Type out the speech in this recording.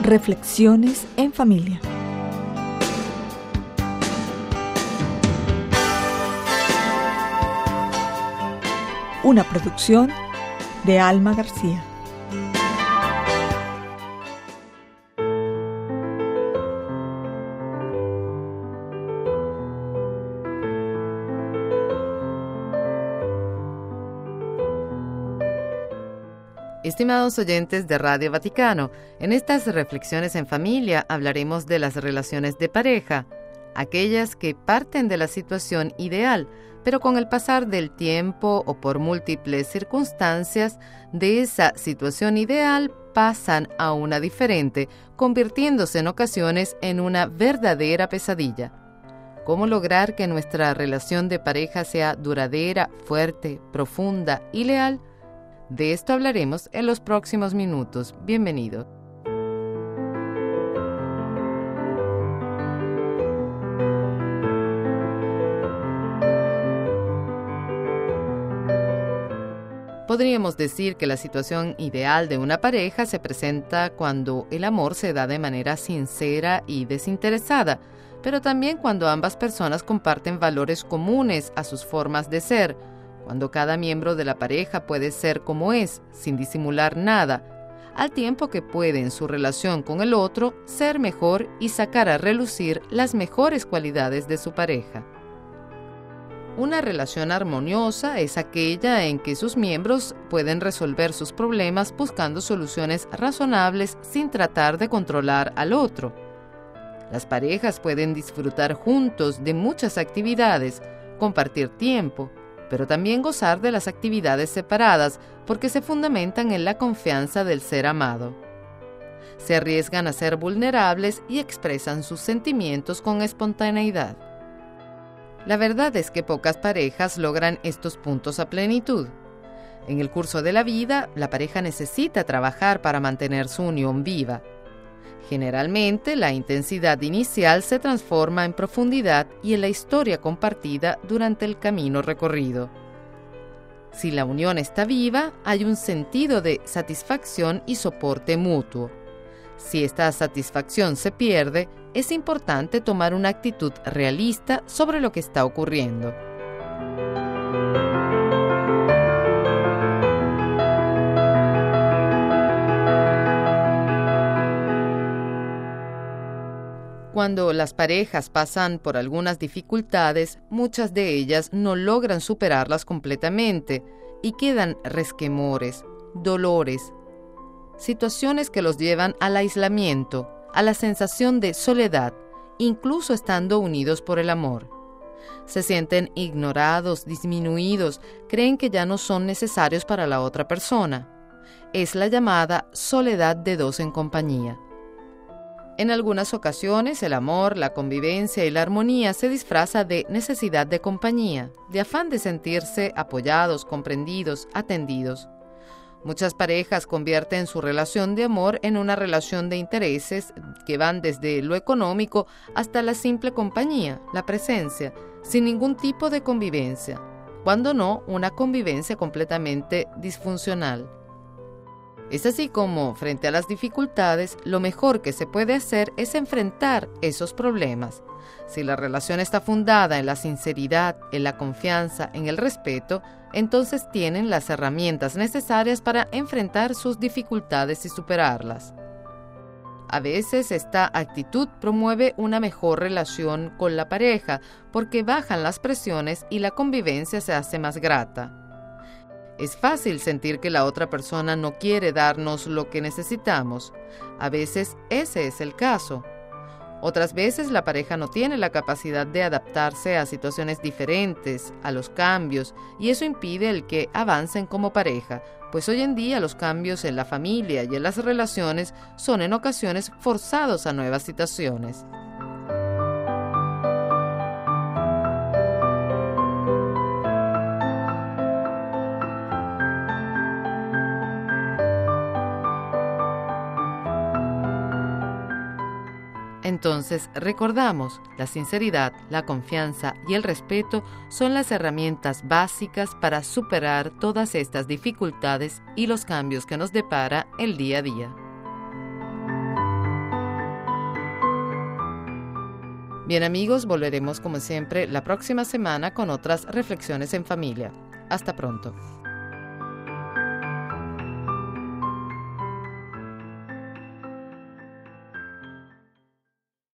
Reflexiones en familia. Una producción de Alma García. Estimados oyentes de Radio Vaticano, en estas reflexiones en familia hablaremos de las relaciones de pareja, aquellas que parten de la situación ideal, pero con el pasar del tiempo o por múltiples circunstancias, de esa situación ideal pasan a una diferente, convirtiéndose en ocasiones en una verdadera pesadilla. ¿Cómo lograr que nuestra relación de pareja sea duradera, fuerte, profunda y leal? De esto hablaremos en los próximos minutos. Bienvenido. Podríamos decir que la situación ideal de una pareja se presenta cuando el amor se da de manera sincera y desinteresada, pero también cuando ambas personas comparten valores comunes a sus formas de ser, cuando cada miembro de la pareja puede ser como es, sin disimular nada, al tiempo que puede en su relación con el otro ser mejor y sacar a relucir las mejores cualidades de su pareja. Una relación armoniosa es aquella en que sus miembros pueden resolver sus problemas buscando soluciones razonables sin tratar de controlar al otro. Las parejas pueden disfrutar juntos de muchas actividades, compartir tiempo, pero también gozar de las actividades separadas porque se fundamentan en la confianza del ser amado. Se arriesgan a ser vulnerables y expresan sus sentimientos con espontaneidad. La verdad es que pocas parejas logran estos puntos a plenitud. En el curso de la vida, la pareja necesita trabajar para mantener su unión viva. Generalmente, la intensidad inicial se transforma en profundidad y en la historia compartida durante el camino recorrido. Si la unión está viva, hay un sentido de satisfacción y soporte mutuo. Si esta satisfacción se pierde, es importante tomar una actitud realista sobre lo que está ocurriendo. Cuando las parejas pasan por algunas dificultades, muchas de ellas no logran superarlas completamente y quedan resquemores, dolores, situaciones que los llevan al aislamiento, a la sensación de soledad, incluso estando unidos por el amor. Se sienten ignorados, disminuidos, creen que ya no son necesarios para la otra persona. Es la llamada soledad de dos en compañía. En algunas ocasiones, el amor, la convivencia y la armonía se disfraza de necesidad de compañía, de afán de sentirse apoyados, comprendidos, atendidos. Muchas parejas convierten su relación de amor en una relación de intereses que van desde lo económico hasta la simple compañía, la presencia, sin ningún tipo de convivencia, cuando no una convivencia completamente disfuncional. Es así como, frente a las dificultades, lo mejor que se puede hacer es enfrentar esos problemas. Si la relación está fundada en la sinceridad, en la confianza, en el respeto, entonces tienen las herramientas necesarias para enfrentar sus dificultades y superarlas. A veces esta actitud promueve una mejor relación con la pareja porque bajan las presiones y la convivencia se hace más grata. Es fácil sentir que la otra persona no quiere darnos lo que necesitamos. A veces ese es el caso. Otras veces la pareja no tiene la capacidad de adaptarse a situaciones diferentes, a los cambios, y eso impide el que avancen como pareja, pues hoy en día los cambios en la familia y en las relaciones son en ocasiones forzados a nuevas situaciones. Entonces, recordamos, la sinceridad, la confianza y el respeto son las herramientas básicas para superar todas estas dificultades y los cambios que nos depara el día a día. Bien amigos, volveremos como siempre la próxima semana con otras reflexiones en familia. Hasta pronto.